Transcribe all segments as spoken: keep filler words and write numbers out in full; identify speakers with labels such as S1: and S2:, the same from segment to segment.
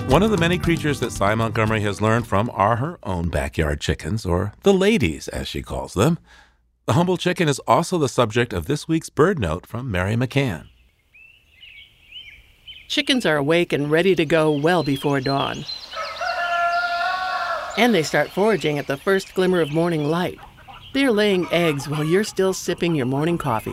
S1: One of the many creatures that Cy Montgomery has learned from are her own backyard chickens, or the ladies, as she calls them. The humble chicken is also the subject of this week's Bird Note from Mary McCann.
S2: Chickens are awake and ready to go well before dawn. And they start foraging at the first glimmer of morning light. They're laying eggs while you're still sipping your morning coffee.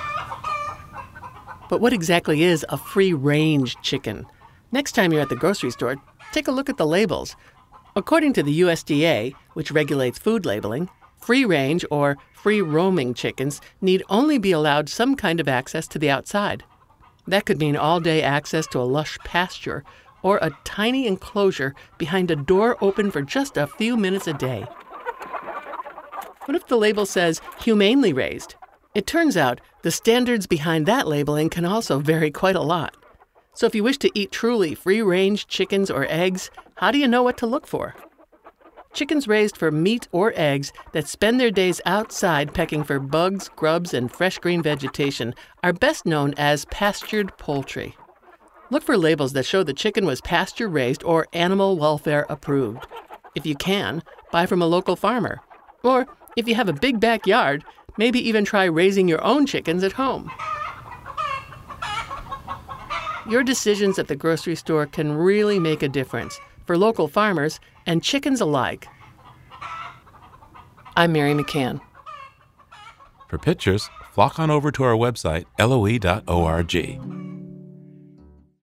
S2: But what exactly is a free-range chicken? Next time you're at the grocery store, take a look at the labels. According to the U S D A, which regulates food labeling, free-range or free-roaming chickens need only be allowed some kind of access to the outside. That could mean all-day access to a lush pasture or a tiny enclosure behind a door open for just a few minutes a day. What if the label says humanely raised? It turns out the standards behind that labeling can also vary quite a lot. So if you wish to eat truly free-range chickens or eggs, how do you know what to look for? Chickens raised for meat or eggs that spend their days outside pecking for bugs, grubs, and fresh green vegetation are best known as pastured poultry. Look for labels that show the chicken was pasture-raised or animal welfare approved. If you can, buy from a local farmer. Or if you have a big backyard, maybe even try raising your own chickens at home. Your decisions at the grocery store can really make a difference for local farmers and chickens alike. I'm Mary McCann.
S1: For pictures, flock on over to our website, L O E dot org.